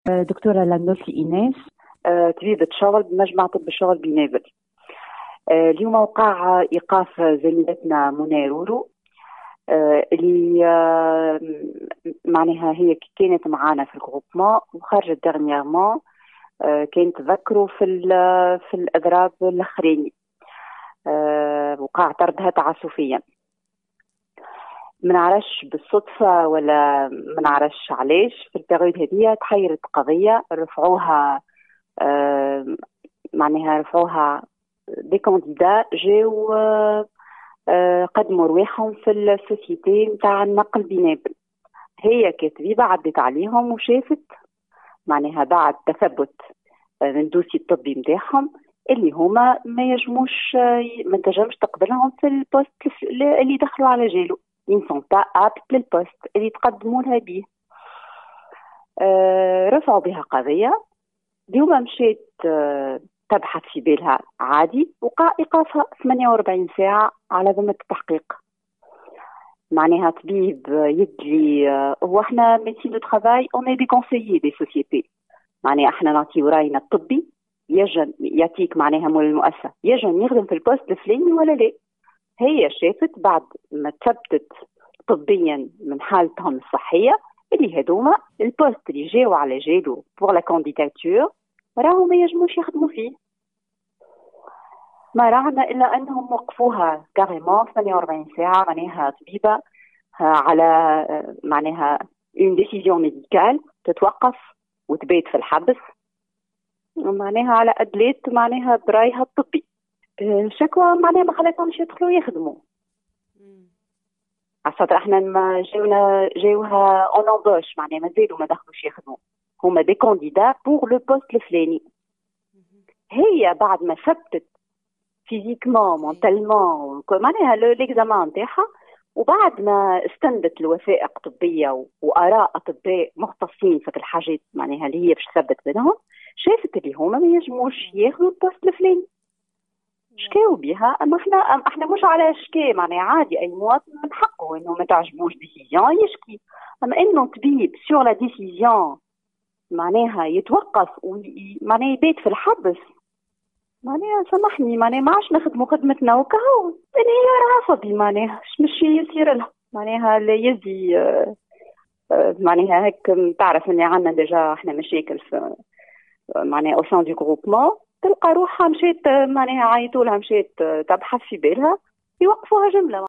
دكتورة لندوسي إيناس، طبيبة شغل بمجمع طب الشغل بنابل. اليوم وقع إيقاف زميلتنا منى رورو، اللي معناها هي كانت معانا في الجروبمون وخرجت دغنيغمون. كانت تذكروا في الأضراب الأخرين. وقع طردها تعسفيا، ما نعرفش بالصدفة ولا ما نعرفش علاش في البيريود هذه تحيرت قضية رفعوها. معناها رفعوها دي كانديدا جاو قدموا رواحهم في السوسيتي نتاع النقل بنابل. هي كطبيبة عدت عليهم وشافت معناها بعد تثبت من الدوسي الطبي نتاعهم اللي هما ما يجموش، ما تنجمش تقبلهم في البوست اللي دخلوا على جالو. ils sont pas aptes للبوست اللي تقدموا لها به. رفعوا بها قضية. اليوم مشيت تبحث في بالها عادي، وقع إيقافها 48 ساعة على ذمة التحقيق. معناها طبيب يدلي هو احنا ميديسين دو ترافاي اون اي دي كونسيي دي سوسيتي، معناها احنا نعطيو راينا الطبي، يجن يعطيك معناها مول المؤسسة يجن يخدم في البوست الفلاني ولا لا. هي شافت بعد ما تثبتت طبيا من حالتهم الصحية اللي هذوما البوست اللي جاوا على جالو بور لا كانديداتور راهو ما يجموش يخدموا فيه. ما رعنا الا انهم وقفوها كاريمون 48 ساعه، معناها طبيبه على معناها اون ديسيزيون ميديكال تتوقف وتبيت في الحبس، معناها على ادلات معناها برايها الطبي. الشكوى معناها ما خلاتهمش يدخلوا يخدموا. على خاطر احنا ما جاوها اون امبوش، معناها مازالوا ما دخلوش يخدموا، هما دي كانديدا بور لو بوست الفلاني. هي بعد ما ثبتت فيزيكمون مونتالمون معناها ليكزامان نتاعها، وبعد ما استندت الوثائق الطبيه واراء اطباء مختصين في الحاجات معناها اللي هي باش تثبت منهم، شافت اللي هما ما ينجموش ياخذوا البوست الفلاني. شكاو بها. اما احنا مش على شكاية، معناها عادي اي مواطن من حقه انه ما تعجبوش ديسيزيون يشكي. اما انه طبيب سور لا ديسيزيون معناها يتوقف معناها يبيت في الحبس، معناها سامحني معناها ما عادش نخدموا خدمتنا وكهو. يعني هي رافضي معناها مش يصير لها معناها لا يزي. معناها هيك تعرف اني عندنا ديجا احنا مشاكل في معناها او سان دو جروبمون، تلقى روحها مشيت معناها عيطوا لها مشيت تبحث في بالها يوقفوها جمله.